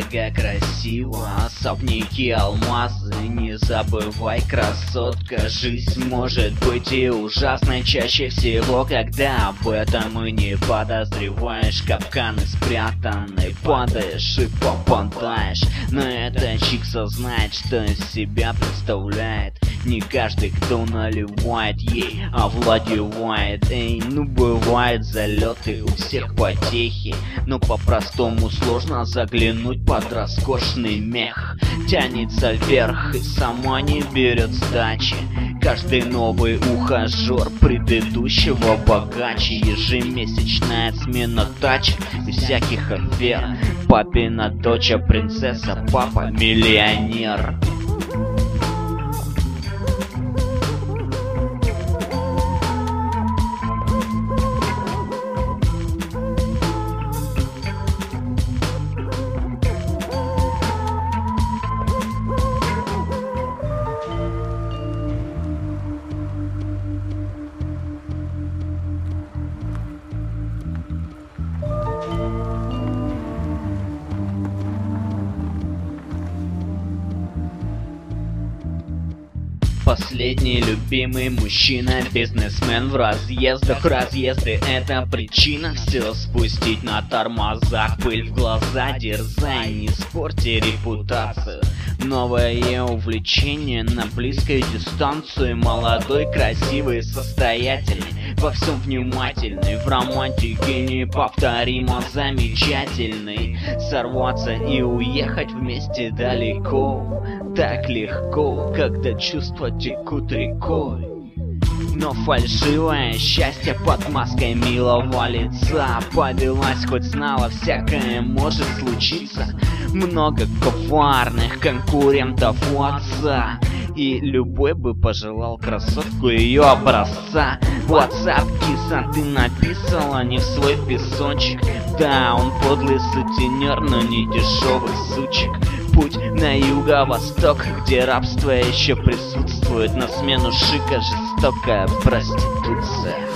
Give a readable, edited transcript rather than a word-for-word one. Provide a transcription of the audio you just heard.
дорого, красиво, особники, алмазы. Не забывай, красотка, жизнь может быть и ужасной чаще всего, когда об этом и не подозреваешь. Капканы спрятаны, падаешь и попадаешь. Но эта чикса знает, что из себя представляет. Не каждый, кто наливает ей, овладевает. Эй, ну бывают залеты, у всех потехи, но по-простому сложно заглянуть под роскошный мех. Тянется вверх и сама не берет сдачи. Каждый новый ухажер предыдущего богаче. Ежемесячная смена тачек и всяких афер. Папина дочь, принцесса, папа миллионер. Последний любимый мужчина, бизнесмен в разъездах. Разъезды — это причина все спустить на тормозах. Пыль в глаза, дерзай, не спорьте репутацию. Новое увлечение на близкой дистанции. Молодой, красивый, состоятельный, во всем внимательный, в романтике неповторимо замечательный. Сорваться и уехать вместе далеко так легко, когда чувства текут рекой. Но фальшивое счастье под маской милого лица. Повелась, хоть знала, всякое может случиться. Много коварных конкурентов у отца, и любой бы пожелал красотку ее образца. WhatsApp, киса, ты написала не в свой песочек. Да, он подлый сутенер, но не дешевый сучек. Путь на юго-восток, где рабство еще присутствует. На смену шика жестокая проституция.